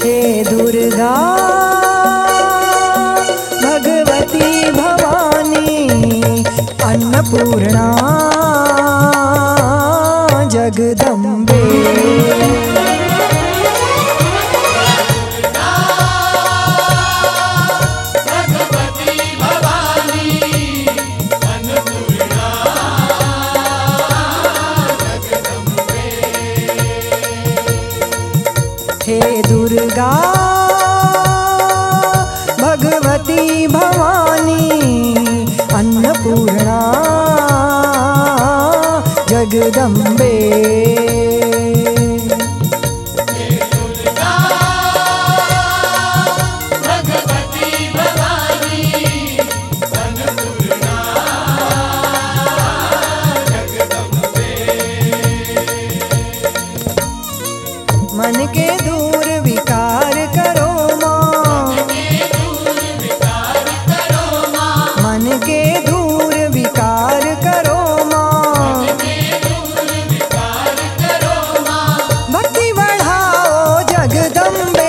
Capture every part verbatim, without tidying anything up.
हे दुर्गा भगवती भवानी अन्नपूर्णा जगदम्बे। हे दुर्गा भगवती भवानी अन्नपूर्णा जगदम्बे। मन के दूर विकार करो माँ, मन के दूर विकार करो माँ, भक्ति बढ़ाओ जगदम्बे।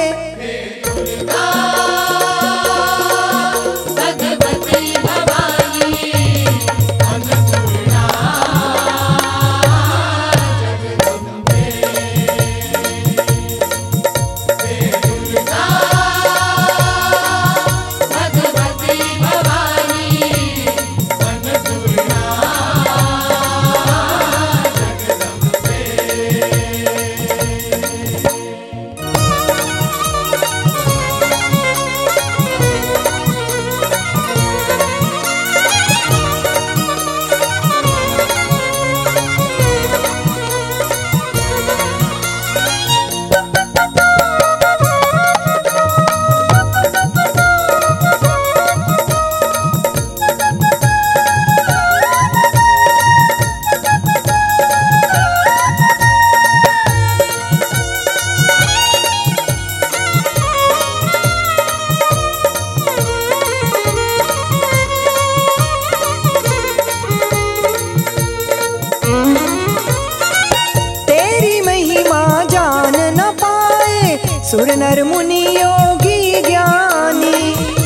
सुर नर मुनि योगी ज्ञानी,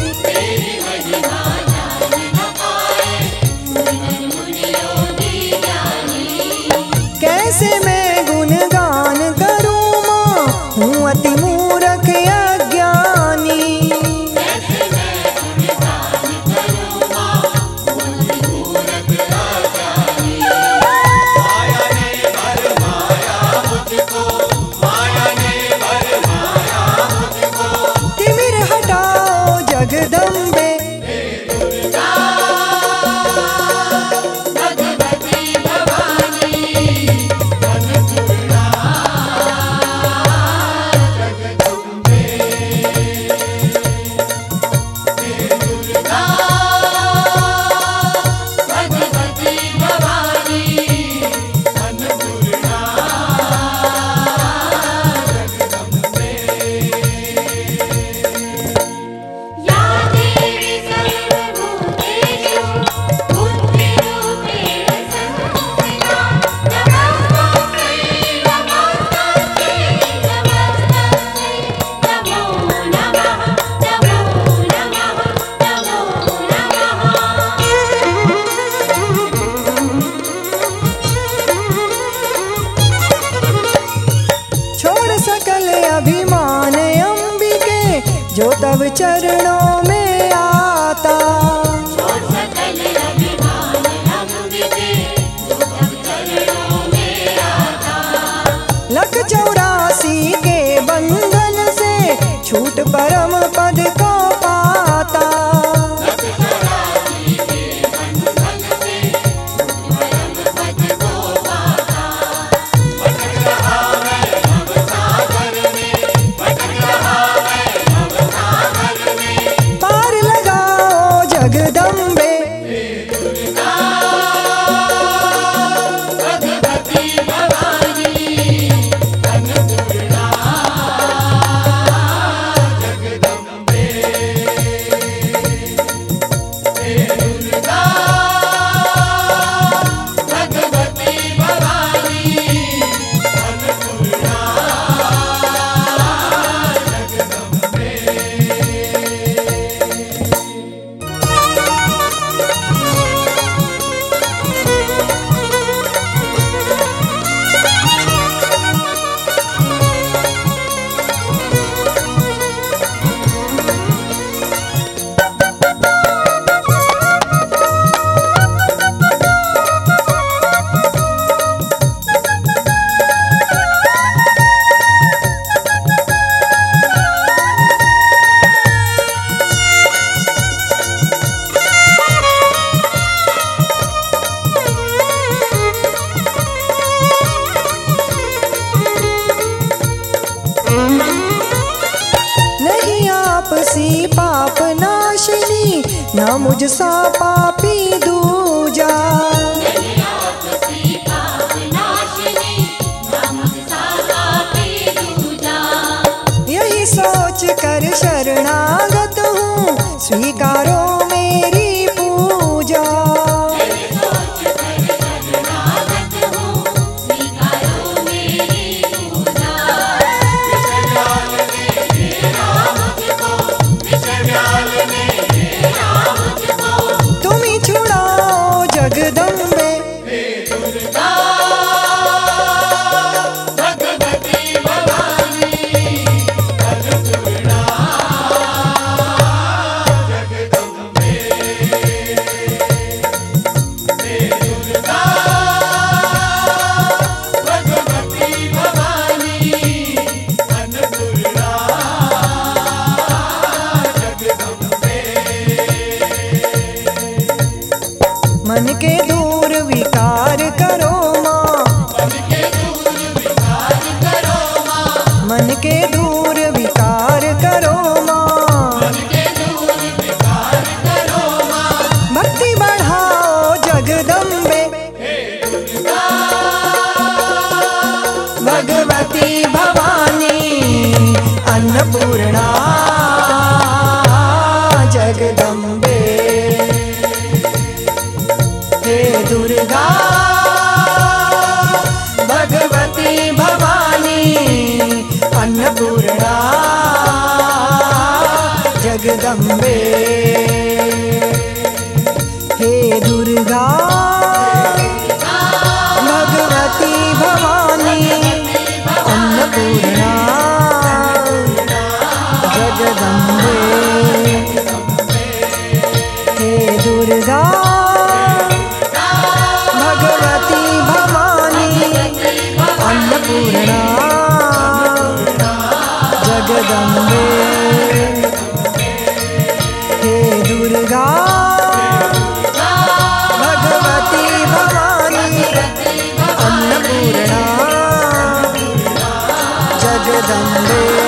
कैसे मैं गुणगान करूँ माँ, हूँ अति मूर्ख अज्ञानी। जगदम्बे अभिमान अंबिके जो तब चरणों में आता। लख चौरासी के बंधन से छूट परम पद को पाता। जगदम्बे न मुझसा पापी दूजा। यही सोच कर शरणागत हूँ, स्वीकारो मेरी पूजा। तुम ही छुड़ाओ जगदम्बे, मन के दूर विकार करो माँ, मन के दूर विकार करो माँ। भक्ति बढ़ाओ जगदम्बे, भगवती भवानी अन्नपूर्णा जगदम्बे। हे दुर्गा भगवती भवानी अन्नपूर्णा जगदम्बे। हे दुर्गा भगवती भवानी अन्नपूर्णा जगदम्बे। हे दुर्गा भगवती भवानी अन्नपूर्णा जगदम्बे। हे दुर्गा भगवती भवानी अन्नपूर्णा जगदम्बे।